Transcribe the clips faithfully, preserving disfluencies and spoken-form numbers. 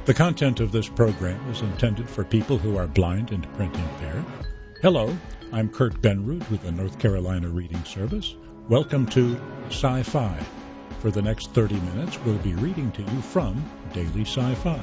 The content of this program is intended for people who are blind and print impaired. Hello, I'm Kurt Benrud with the North Carolina Reading Service. Welcome to Sci-Fi. For the next thirty minutes, we'll be reading to you from Daily Sci-Fi.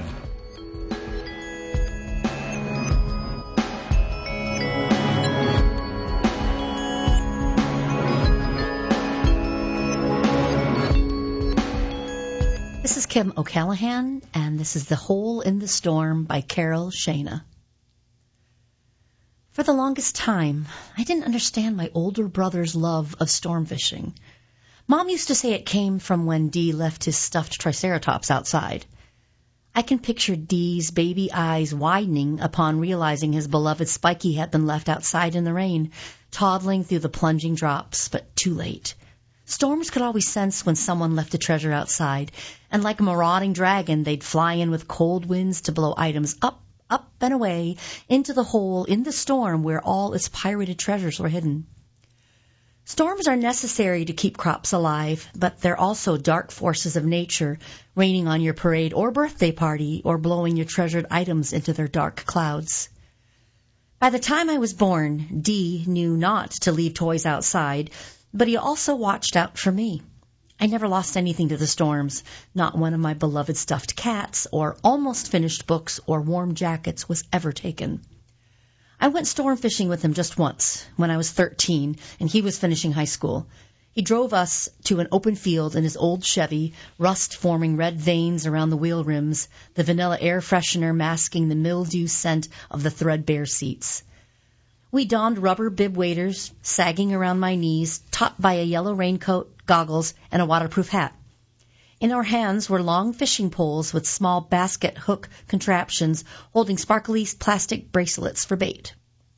This is Kim O'Callahan, and this is The Hole in the Storm by Carol Shana. For the longest time, I didn't understand my older brother's love of storm fishing. Mom used to say it came from when Dee left his stuffed triceratops outside. I can picture Dee's baby eyes widening upon realizing his beloved Spiky had been left outside in the rain, toddling through the plunging drops, but too late. Storms could always sense when someone left a treasure outside, and like a marauding dragon, they'd fly in with cold winds to blow items up, up and away into the hole in the storm where all its pirated treasures were hidden. Storms are necessary to keep crops alive, but they're also dark forces of nature, raining on your parade or birthday party or blowing your treasured items into their dark clouds. By the time I was born, Dee knew not to leave toys outside, but he also watched out for me. I never lost anything to the storms. Not one of my beloved stuffed cats or almost finished books or warm jackets was ever taken. I went storm fishing with him just once, when I was thirteen, and he was finishing high school. He drove us to an open field in his old Chevy, rust forming red veins around the wheel rims, the vanilla air freshener masking the mildew scent of the threadbare seats. We donned rubber bib waders, sagging around my knees, topped by a yellow raincoat, goggles, and a waterproof hat. In our hands were long fishing poles with small basket hook contraptions holding sparkly plastic bracelets for bait.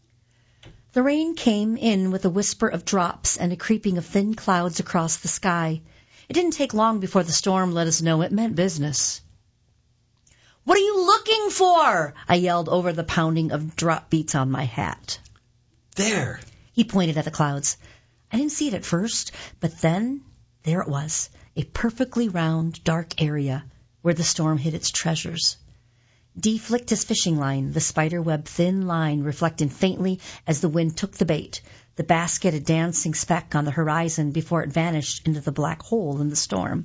The rain came in with a whisper of drops and a creeping of thin clouds across the sky. It didn't take long before the storm let us know it meant business. "What are you looking for?" I yelled over the pounding of drop beats on my hat. There. He pointed at the clouds. I didn't see it at first, but then there it was, a perfectly round, dark area where the storm hid its treasures. Dee flicked his fishing line, the spiderweb thin line reflecting faintly as the wind took the bait, the basket a dancing speck on the horizon before it vanished into the black hole in the storm.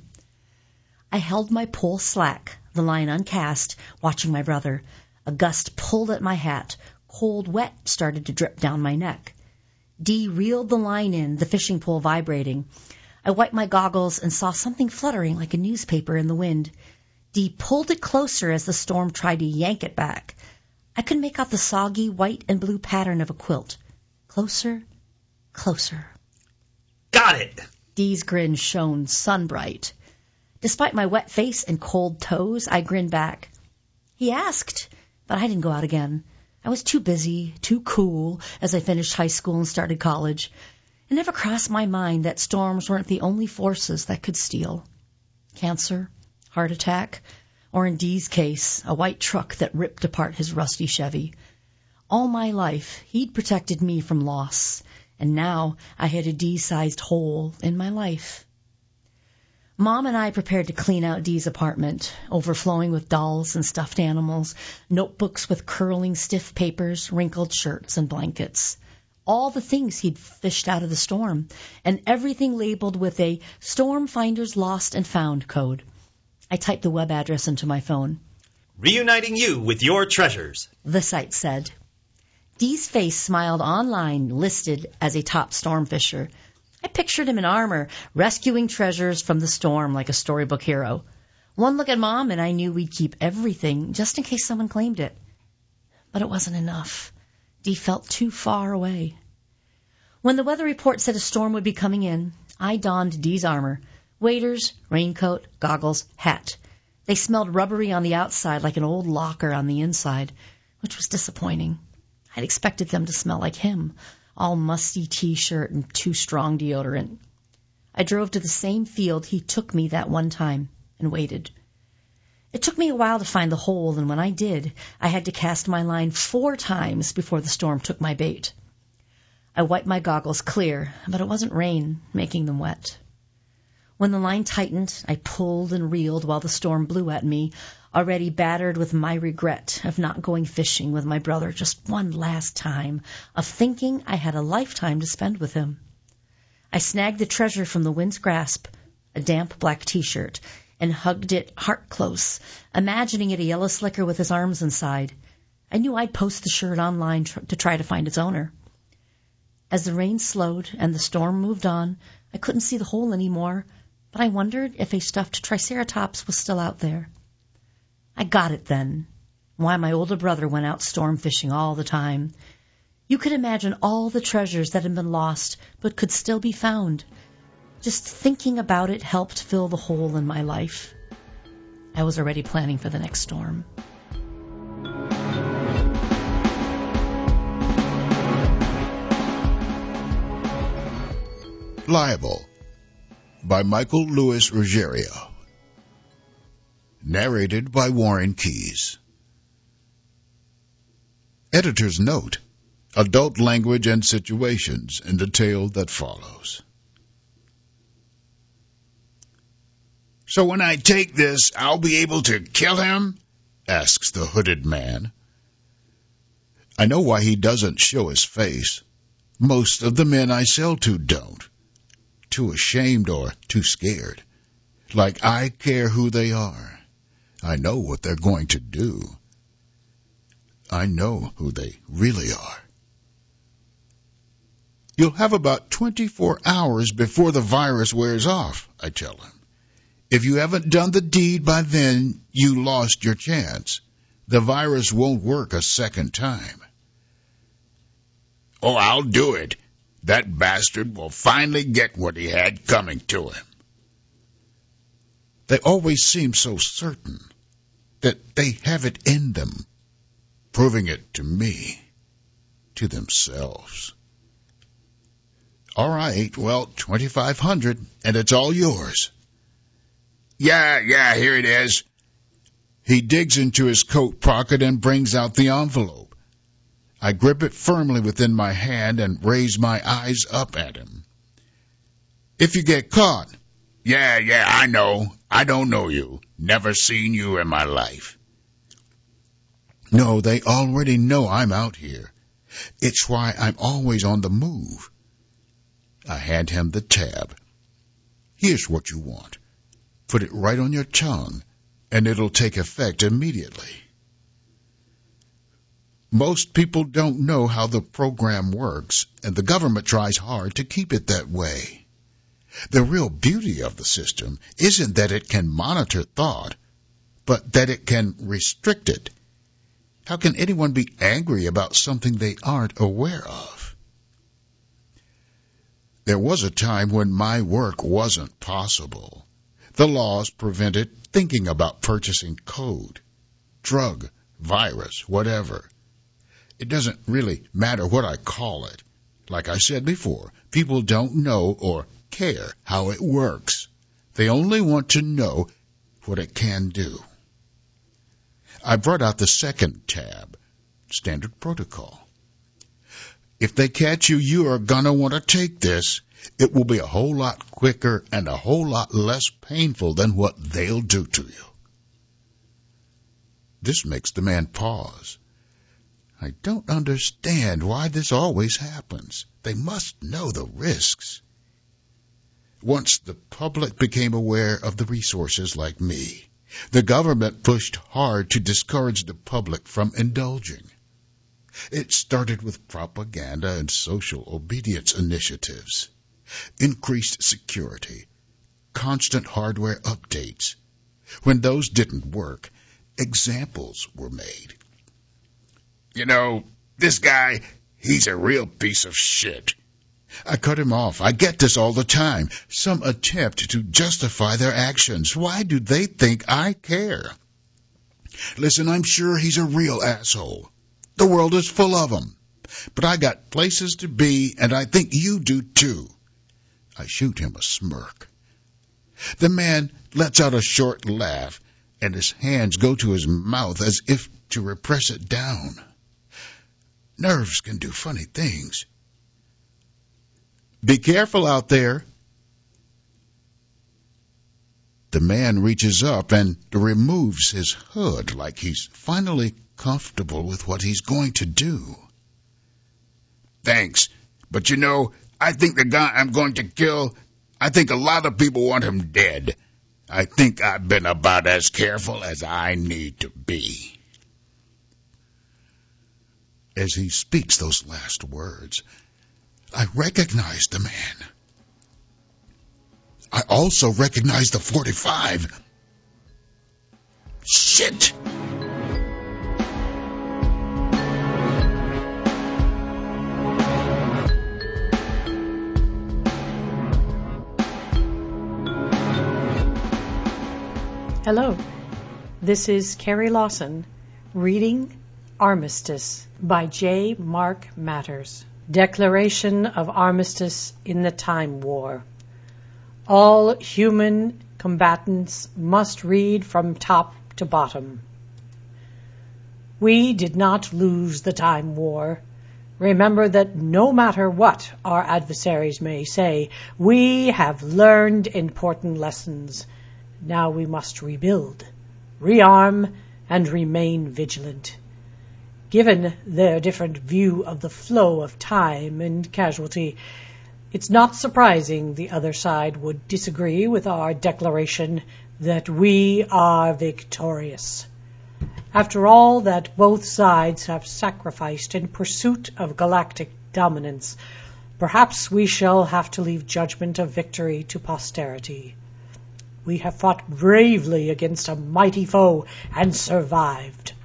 I held my pole slack, the line uncast, watching my brother. A gust pulled at my hat. Cold wet started to drip down my neck. Dee reeled the line in, the fishing pole vibrating. I wiped my goggles and saw something fluttering like a newspaper in the wind. Dee pulled it closer as the storm tried to yank it back. I could make out the soggy white and blue pattern of a quilt. Closer, closer. Got it! Dee's grin shone sun-bright. Despite my wet face and cold toes, I grinned back. He asked, but I didn't go out again. I was too busy, too cool, as I finished high school and started college. It never crossed my mind that storms weren't the only forces that could steal. Cancer, heart attack, or in Dee's case, a white truck that ripped apart his rusty Chevy. All my life, he'd protected me from loss, and now I had a Dee-sized hole in my life. Mom and I prepared to clean out Dee's apartment, overflowing with dolls and stuffed animals, notebooks with curling stiff papers, wrinkled shirts and blankets. All the things he'd fished out of the storm, and everything labeled with a Storm Finders Lost and Found code. I typed the web address into my phone. Reuniting you with your treasures, the site said. Dee's face smiled online, listed as a top storm fisher. I pictured him in armor, rescuing treasures from the storm like a storybook hero. One look at Mom and I knew we'd keep everything just in case someone claimed it. But it wasn't enough. Dee felt too far away. When the weather report said a storm would be coming in, I donned Dee's armor. Waders, raincoat, goggles, hat. They smelled rubbery on the outside like an old locker on the inside, which was disappointing. I'd expected them to smell like him. All musty T-shirt and too strong deodorant. I drove to the same field he took me that one time and waited. It took me a while to find the hole, and when I did, I had to cast my line four times before the storm took my bait. I wiped my goggles clear, but it wasn't rain making them wet. When the line tightened, I pulled and reeled while the storm blew at me, already battered with my regret of not going fishing with my brother just one last time, of thinking I had a lifetime to spend with him. I snagged the treasure from the wind's grasp, a damp black T-shirt, and hugged it heart close, imagining it a yellow slicker with his arms inside. I knew I'd post the shirt online tr- to try to find its owner. As the rain slowed and the storm moved on, I couldn't see the hole anymore, but I wondered if a stuffed Triceratops was still out there. I got it then, why my older brother went out storm fishing all the time. You could imagine all the treasures that had been lost but could still be found. Just thinking about it helped fill the hole in my life. I was already planning for the next storm. Liable by Michael Louis Ruggiero. Narrated by Warren Keyes. Editor's note: adult language and situations in the tale that follows. "So when I take this, I'll be able to kill him?" asks the hooded man. I know why he doesn't show his face. Most of the men I sell to don't. Too ashamed or too scared. Like I care who they are. I know what they're going to do. I know who they really are. "You'll have about twenty-four hours before the virus wears off," I tell him. "If you haven't done the deed by then, you lost your chance. The virus won't work a second time." "Oh, I'll do it. That bastard will finally get what he had coming to him." They always seem so certain that they have it in them, proving it to me, to themselves. "All right, well, twenty-five hundred, and it's all yours." Yeah, yeah, here it is." He digs into his coat pocket and brings out the envelope. I grip it firmly within my hand and raise my eyes up at him. "If you get caught." Yeah, yeah, I know. I don't know you. Never seen you in my life." No, they already know I'm out here. It's why I'm always on the move. I hand him the tab. "Here's what you want. Put it right on your tongue, and it'll take effect immediately." Most people don't know how the program works, and the government tries hard to keep it that way. The real beauty of the system isn't that it can monitor thought, but that it can restrict it. How can anyone be angry about something they aren't aware of? There was a time when my work wasn't possible. The laws prevented thinking about purchasing code, drug, virus, whatever. It doesn't really matter what I call it. Like I said before, people don't know or care how it works. They only want to know what it can do. I brought out the second tab, Standard Protocol. If they catch you, you are going to want to take this. It will be a whole lot quicker and a whole lot less painful than what they'll do to you. This makes the man pause. I don't understand why this always happens. They must know the risks. Once the public became aware of the resources like me, the government pushed hard to discourage the public from indulging. It started with propaganda and social obedience initiatives, increased security, constant hardware updates. When those didn't work, examples were made. You know, this guy, he's a real piece of shit. I cut him off. I get this all the time. Some attempt to justify their actions. Why do they think I care? Listen, I'm sure he's a real asshole. The world is full of them. But I got places to be, and I think you do too. I shoot him a smirk. The man lets out a short laugh, and his hands go to his mouth as if to repress it down. Nerves can do funny things. Be careful out there. The man reaches up and removes his hood like he's finally comfortable with what he's going to do. Thanks, but you know, I think the guy I'm going to kill, I think a lot of people want him dead. I think I've been about as careful as I need to be. As he speaks those last words, I recognize the man. I also recognize the forty-five. Shit! Hello, this is Carrie Lawson reading Armistice by J. Mark Matters. Declaration of Armistice in the Time War. All human combatants must read from top to bottom. We did not lose the Time War. Remember that no matter what our adversaries may say, we have learned important lessons. Now we must rebuild, rearm, and remain vigilant. Given their different view of the flow of time and casualty, it's not surprising the other side would disagree with our declaration that we are victorious. After all that both sides have sacrificed in pursuit of galactic dominance, perhaps we shall have to leave judgment of victory to posterity. We have fought bravely against a mighty foe and survived.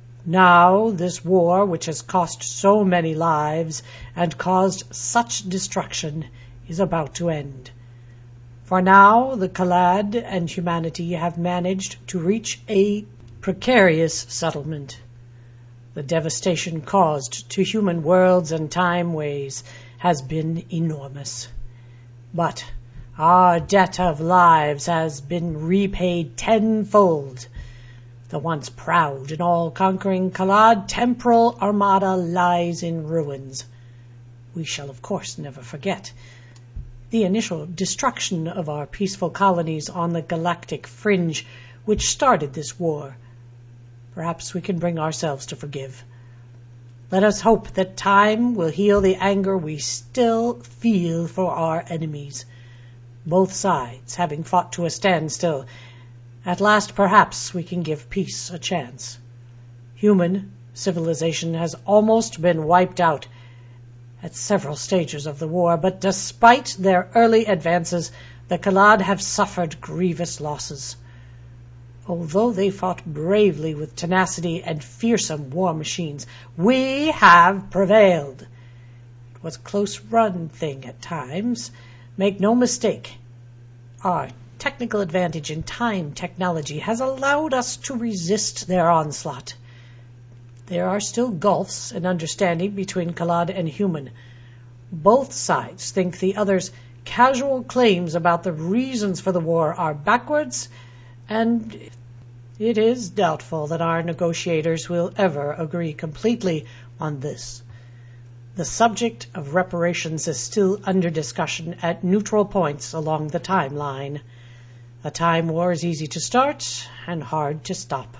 Now this war, which has cost so many lives and caused such destruction, is about to end. For now, the Kalad and humanity have managed to reach a precarious settlement. The devastation caused to human worlds and time-ways has been enormous. But our debt of lives has been repaid tenfold. The once proud and all-conquering Kalad temporal armada lies in ruins. We shall, of course, never forget the initial destruction of our peaceful colonies on the galactic fringe, which started this war. Perhaps we can bring ourselves to forgive. Let us hope that time will heal the anger we still feel for our enemies. Both sides having fought to a standstill, at last perhaps we can give peace a chance. Human civilization has almost been wiped out at several stages of the war, but despite their early advances, the Kalad have suffered grievous losses. Although they fought bravely with tenacity and fearsome war machines, we have prevailed. It was a close-run thing at times. Make no mistake, our technical advantage in time technology has allowed us to resist their onslaught. There are still gulfs in understanding between Kalad and human. Both sides think the other's casual claims about the reasons for the war are backwards, and it is doubtful that our negotiators will ever agree completely on this. The subject of reparations is still under discussion at neutral points along the timeline. A time war is easy to start and hard to stop.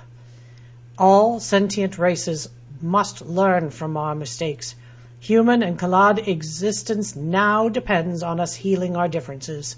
All sentient races must learn from our mistakes. Human and Kalad existence now depends on us healing our differences.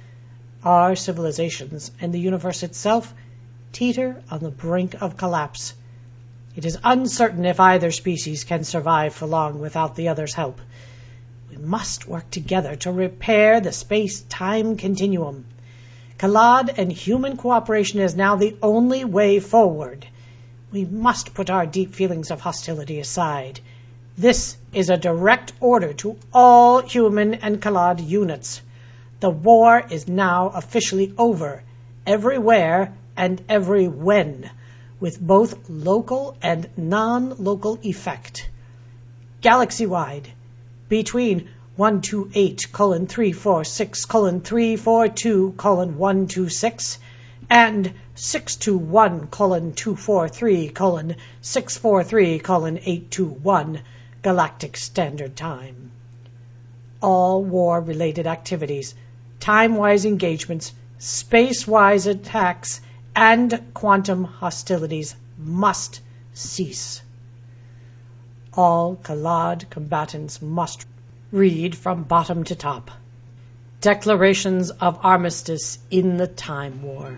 Our civilizations and the universe itself teeter on the brink of collapse. It is uncertain if either species can survive for long without the other's help. We must work together to repair the space-time continuum. Kalad and human cooperation is now the only way forward. We must put our deep feelings of hostility aside. This is a direct order to all human and Kalad units. The war is now officially over, everywhere and every when, with both local and non-local effect. Galaxy-wide, between one two eight colon three four six colon three four two colon one two six and six two one colon two four three colon six four three colon eight two one Galactic Standard Time. All war-related activities, time-wise engagements, space-wise attacks, and quantum hostilities must cease. All Kalad combatants must read from bottom to top. Declarations of Armistice in the Time War.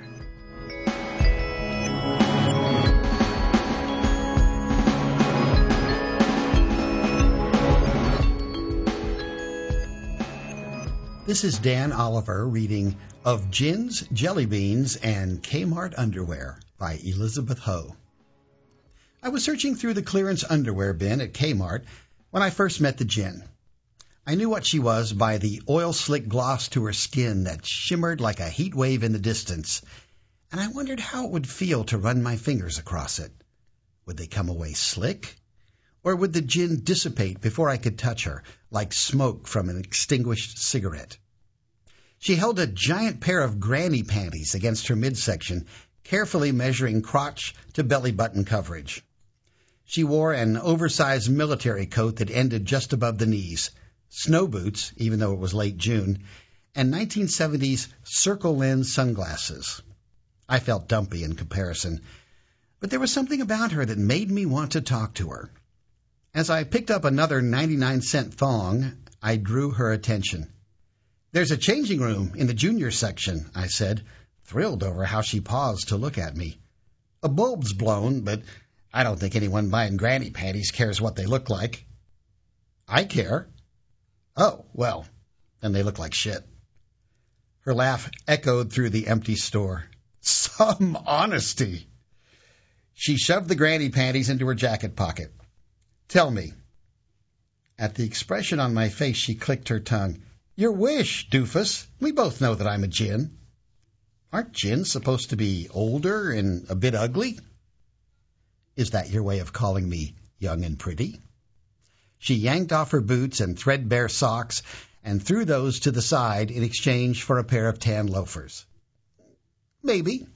This is Dan Oliver reading Of Gins, Jelly Beans, and Kmart Underwear by Elizabeth Ho. I was searching through the clearance underwear bin at Kmart when I first met the Gin. I knew what she was by the oil-slick gloss to her skin that shimmered like a heat wave in the distance, and I wondered how it would feel to run my fingers across it. Would they come away slick? Or would the Gin dissipate before I could touch her, like smoke from an extinguished cigarette? She held a giant pair of granny panties against her midsection, carefully measuring crotch to belly button coverage. She wore an oversized military coat that ended just above the knees, snow boots, even though it was late June, and nineteen seventies circle lens sunglasses. I felt dumpy in comparison, but there was something about her that made me want to talk to her. As I picked up another ninety-nine cent thong, I drew her attention. "There's a changing room in the junior section," I said, thrilled over how she paused to look at me. "A bulb's blown, but I don't think anyone buying granny panties cares what they look like." "I care." "Oh, well, then they look like shit." Her laugh echoed through the empty store. Some honesty. She shoved the granny panties into her jacket pocket. "Tell me." At the expression on my face, she clicked her tongue. "Your wish, doofus. We both know that I'm a Gin." "Aren't Gins supposed to be older and a bit ugly?" "Is that your way of calling me young and pretty?" She yanked off her boots and threadbare socks and threw those to the side in exchange for a pair of tan loafers. "Maybe."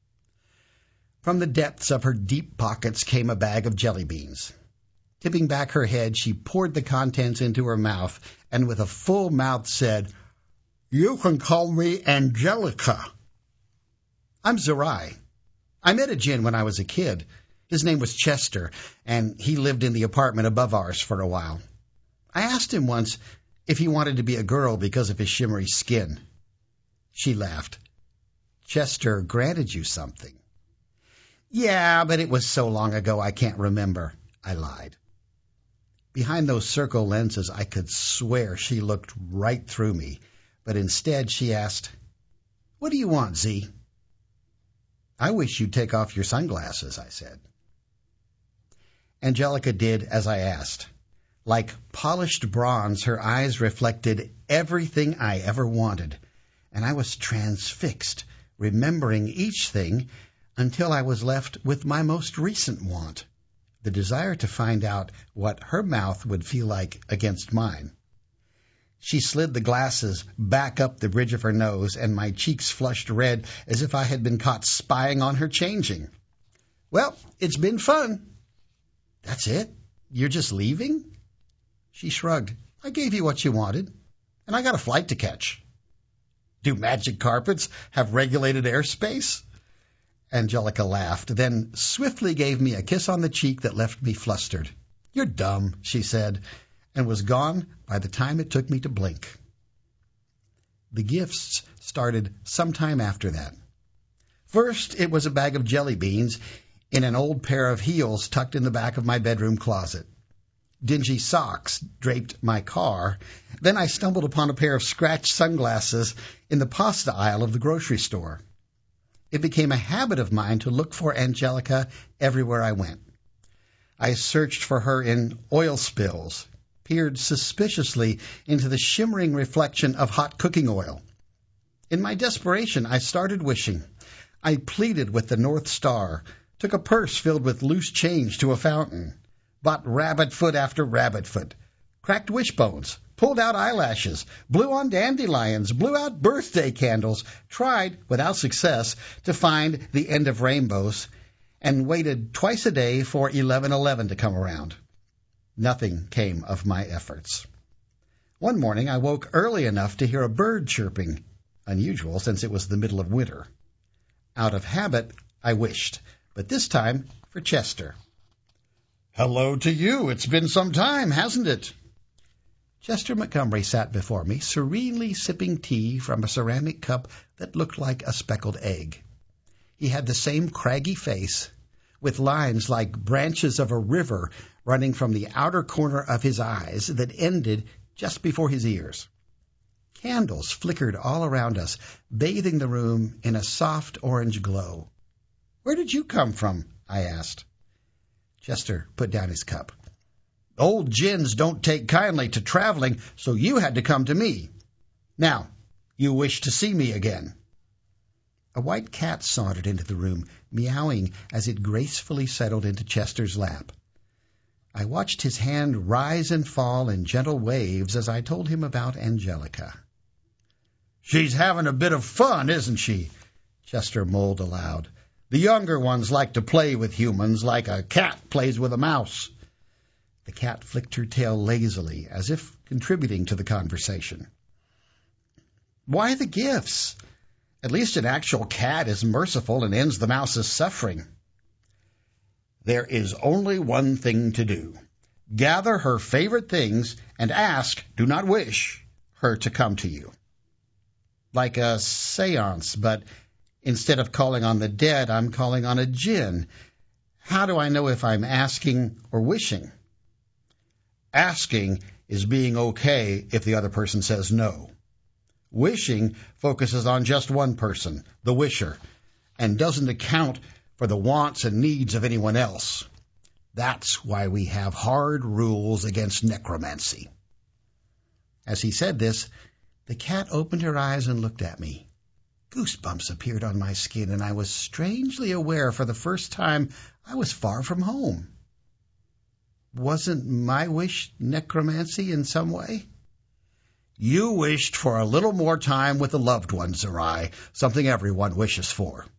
From the depths of her deep pockets came a bag of jelly beans. Tipping back her head, she poured the contents into her mouth and with a full mouth said, "You can call me Angelica." "I'm Zerai. I met a Gin when I was a kid. His name was Chester, and he lived in the apartment above ours for a while. I asked him once if he wanted to be a girl because of his shimmery skin." She laughed. "Chester granted you something." "Yeah, but it was so long ago I can't remember," I lied. Behind those circle lenses, I could swear she looked right through me, but instead she asked, "What do you want, Z?" "I wish you'd take off your sunglasses," I said. Angelica did as I asked. Like polished bronze, her eyes reflected everything I ever wanted, and I was transfixed, remembering each thing until I was left with my most recent want, the desire to find out what her mouth would feel like against mine. She slid the glasses back up the bridge of her nose, and my cheeks flushed red as if I had been caught spying on her changing. "Well, it's been fun." "That's it? You're just leaving?" She shrugged. "I gave you what you wanted, and I got a flight to catch." "Do magic carpets have regulated airspace?" Angelica laughed, then swiftly gave me a kiss on the cheek that left me flustered. "You're dumb," she said, and was gone by the time it took me to blink. The gifts started sometime after that. First, it was a bag of jelly beans in an old pair of heels tucked in the back of my bedroom closet. Dingy socks draped my car. Then I stumbled upon a pair of scratched sunglasses in the pasta aisle of the grocery store. It became a habit of mine to look for Angelica everywhere I went. I searched for her in oil spills, peered suspiciously into the shimmering reflection of hot cooking oil. In my desperation, I started wishing. I pleaded with the North Star, took a purse filled with loose change to a fountain, bought rabbit foot after rabbit foot, cracked wishbones, pulled out eyelashes, blew on dandelions, blew out birthday candles, tried, without success, to find the end of rainbows, and waited twice a day for eleven eleven to come around. Nothing came of my efforts. One morning I woke early enough to hear a bird chirping. unusual since it was the middle of winter. Out of habit, I wished, but this time for Chester. "Hello to you. It's been some time, hasn't it?" Chester Montgomery sat before me, serenely sipping tea from a ceramic cup that looked like a speckled egg. He had the same craggy face, with lines like branches of a river running from the outer corner of his eyes that ended just before his ears. Candles flickered all around us, bathing the room in a soft orange glow. "Where did you come from?" I asked. Chester put down his cup. "Old gins don't take kindly to traveling, so you had to come to me. Now, you wish to see me again." A white cat sauntered into the room, meowing as it gracefully settled into Chester's lap. I watched his hand rise and fall in gentle waves as I told him about Angelica. "She's having a bit of fun, isn't she?" Chester mulled aloud. "The younger ones like to play with humans like a cat plays with a mouse." The cat flicked her tail lazily, as if contributing to the conversation. "Why the gifts? At least an actual cat is merciful and ends the mouse's suffering." "There is only one thing to do. Gather her favorite things and ask, do not wish, her to come to you." Like a seance, but instead of calling on the dead, I'm calling on a jinn. How do I know if I'm asking or wishing? Asking is being okay if the other person says no. Wishing focuses on just one person, the wisher, and doesn't account for the wants and needs of anyone else. That's why we have hard rules against necromancy. As he said this, the cat opened her eyes and looked at me. Goosebumps appeared on my skin, and I was strangely aware for the first time I was far from home. Wasn't my wish necromancy in some way? "You wished for a little more time with the loved ones, Zerai, something everyone wishes for."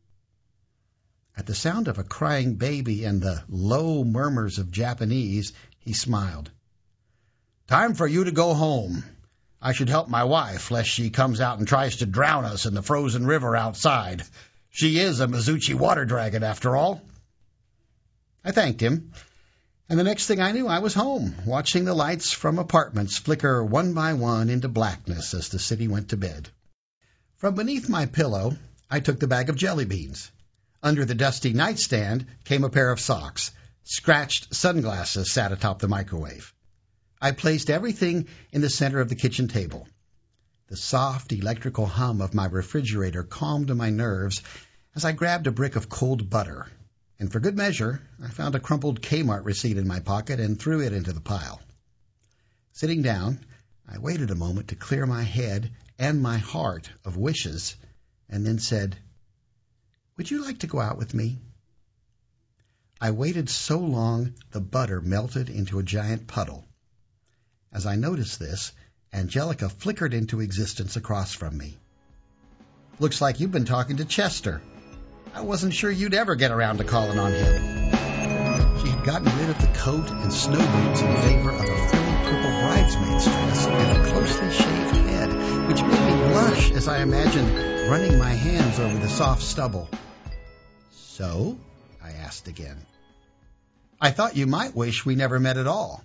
At the sound of a crying baby and the low murmurs of Japanese, he smiled. "Time for you to go home. I should help my wife, lest she comes out and tries to drown us in the frozen river outside. She is a Mizuchi water dragon, after all." I thanked him, and the next thing I knew, I was home, watching the lights from apartments flicker one by one into blackness as the city went to bed. From beneath my pillow, I took the bag of jelly beans. Under the dusty nightstand came a pair of socks. Scratched sunglasses sat atop the microwave. I placed everything in the center of the kitchen table. The soft electrical hum of my refrigerator calmed my nerves as I grabbed a brick of cold butter. And for good measure, I found a crumpled Kmart receipt in my pocket and threw it into the pile. Sitting down, I waited a moment to clear my head and my heart of wishes, and then said, "Would you like to go out with me?" I waited so long the butter melted into a giant puddle. As I noticed this, Angelica flickered into existence across from me. "Looks like you've been talking to Chester. I wasn't sure you'd ever get around to calling on him." She had gotten rid of the coat and snow boots in favor of a frilly purple bridesmaid's dress and a closely shaved head, which made me blush as I imagined running my hands over the soft stubble. "So?" I asked again. "I thought you might wish we never met at all."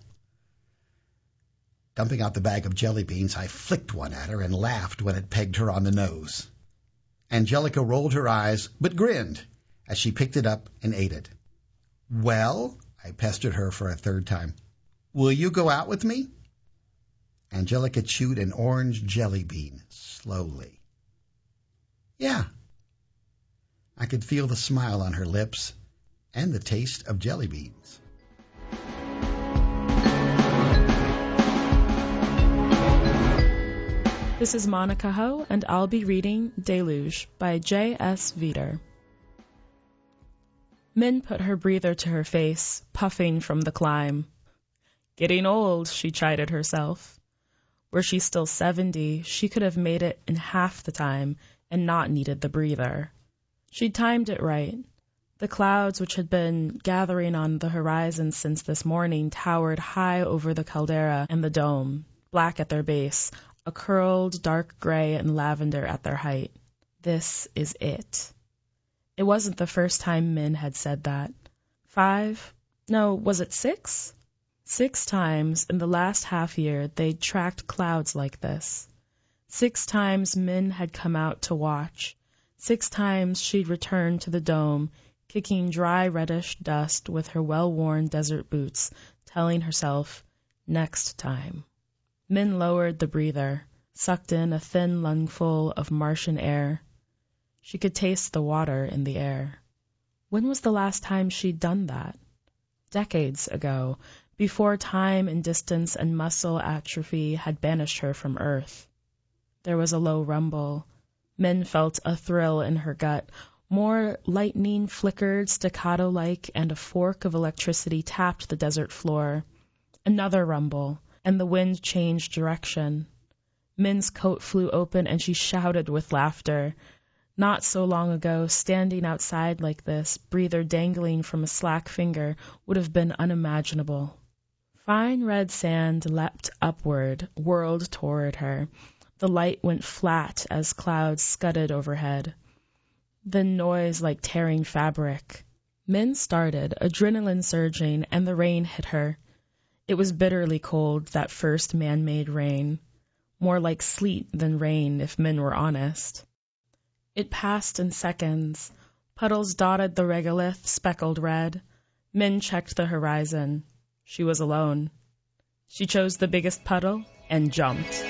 Dumping out the bag of jelly beans, I flicked one at her and laughed when it pegged her on the nose. Angelica rolled her eyes, but grinned as she picked it up and ate it. "Well," I pestered her for a third time, "will you go out with me?" Angelica chewed an orange jelly bean slowly. "Yeah." I could feel the smile on her lips and the taste of jelly beans. This is Monica Ho, and I'll be reading Deluge by J S Veeder. Min put her breather to her face, puffing from the climb. Getting old, she chided herself. Were she still seventy, she could have made it in half the time and not needed the breather. She'd timed it right. The clouds, which had been gathering on the horizon since this morning, towered high over the caldera and the dome, black at their base, a curled dark gray and lavender at their height. This is it. It wasn't the first time Min had said that. Five? No, was it six? Six times in the last half year they'd tracked clouds like this. Six times Min had come out to watch. Six times she'd returned to the dome, kicking dry reddish dust with her well-worn desert boots, telling herself, next time. Min lowered the breather, sucked in a thin lungful of Martian air. She could taste the water in the air. When was the last time she'd done that? Decades ago, before time and distance and muscle atrophy had banished her from Earth. There was a low rumble. Min felt a thrill in her gut. More lightning flickered staccato-like, and a fork of electricity tapped the desert floor. Another rumble, and the wind changed direction. Min's coat flew open, and she shouted with laughter. Not so long ago, standing outside like this, breather dangling from a slack finger, would have been unimaginable. Fine red sand leapt upward, whirled toward her. The light went flat as clouds scudded overhead. Then noise like tearing fabric. Min started, adrenaline surging, and the rain hit her. It was bitterly cold, that first man-made rain. More like sleet than rain, if Min were honest. It passed in seconds. Puddles dotted the regolith, speckled red. Min checked the horizon. She was alone. She chose the biggest puddle and jumped.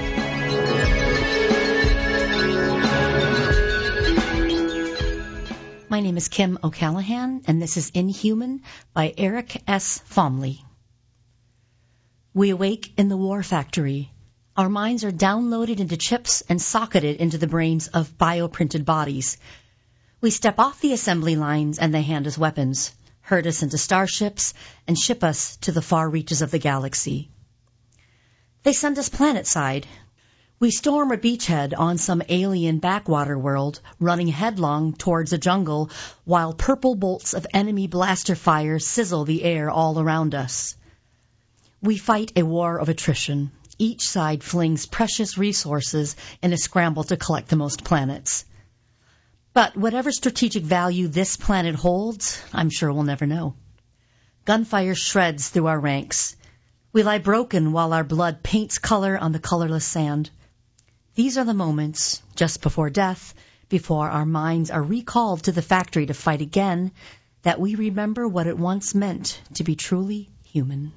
My name is Kim O'Callahan, and this is Inhuman by Eric S. Fomley. We awake in the war factory. Our minds are downloaded into chips and socketed into the brains of bioprinted bodies. We step off the assembly lines and they hand us weapons, herd us into starships, and ship us to the far reaches of the galaxy. They send us planet-side. We storm a beachhead on some alien backwater world, running headlong towards a jungle, while purple bolts of enemy blaster fire sizzle the air all around us. We fight a war of attrition. Each side flings precious resources in a scramble to collect the most planets. But whatever strategic value this planet holds, I'm sure we'll never know. Gunfire shreds through our ranks. We lie broken while our blood paints color on the colorless sand. These are the moments, just before death, before our minds are recalled to the factory to fight again, that we remember what it once meant to be truly human.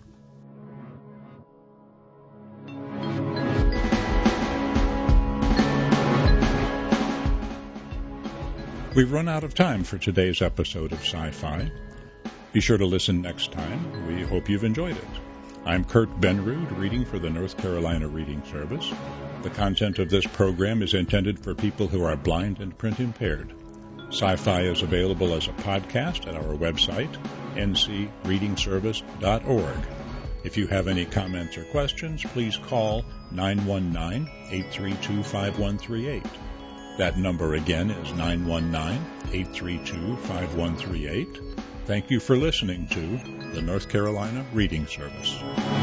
We've run out of time for today's episode of Sci-Fi. Be sure to listen next time. We hope you've enjoyed it. I'm Kurt Benrud, reading for the North Carolina Reading Service. The content of this program is intended for people who are blind and print impaired. Sci-Fi is available as a podcast at our website, n c reading service dot org. If you have any comments or questions, please call nine one nine, eight three two, five one three eight. That number again is nine one nine, eight three two, five one three eight. Thank you for listening to the North Carolina Reading Service.